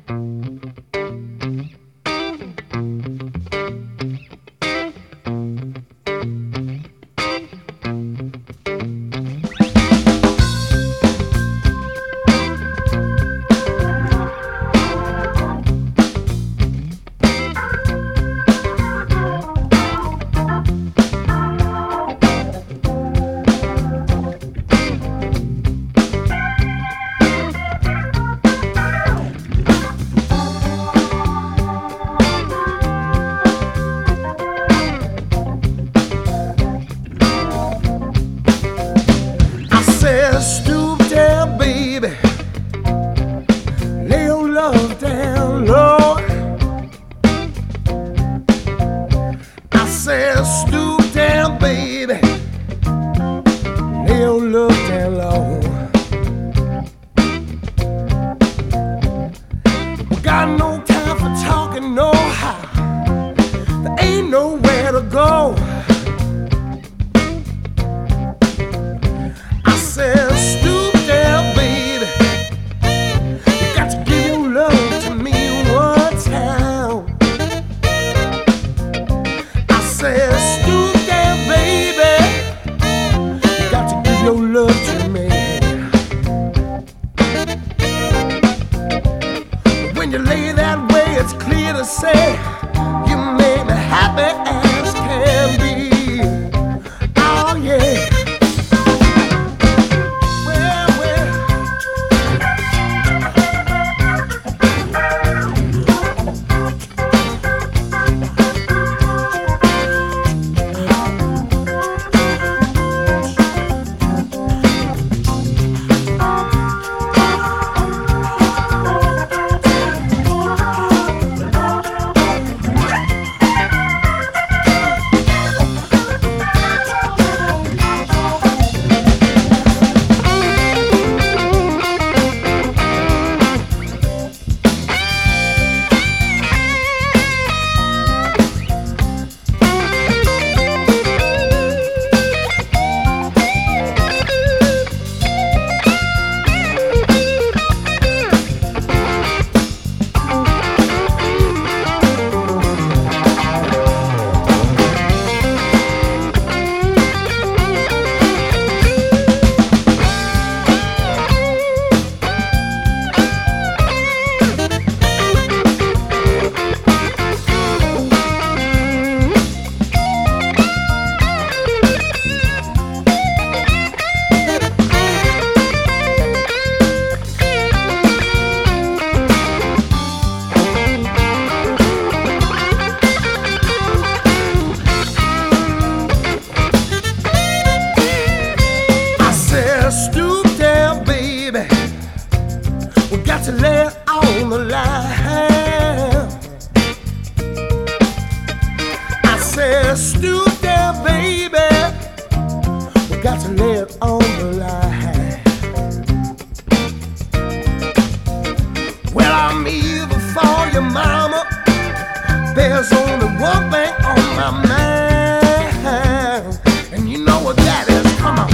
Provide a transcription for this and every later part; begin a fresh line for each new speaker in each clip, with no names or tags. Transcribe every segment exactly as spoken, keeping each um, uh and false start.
Stoop down, baby, lay your love down low. I said, stoop down, baby, lay your love down low. We got no time for talking, no how. There ain't nowhere to go. I said, stoop down, baby. You got to give your love to me one time. I said, stoop down, baby. You got to give your love to me. When you lay that way, it's clear to say you made me happy as can be. Oh, yeah. Stoop down, baby. We got to lay it on the line. I said, stoop down, baby. We got to lay it on the line. Well, I'm either for your mama. There's only one thing on my mind, and you know what that is. Come on.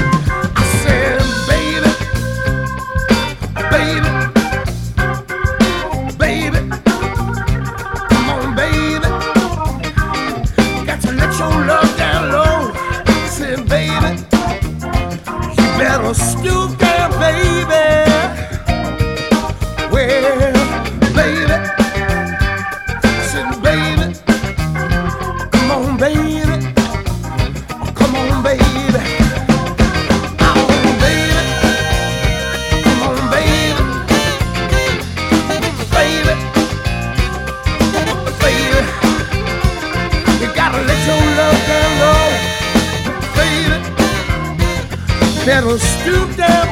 Baby, baby, come on, baby. Got to let your love down low. Say, baby, you better stoop down, baby. Well, baby, say, baby, come on, baby, come on, baby. Better stoop down.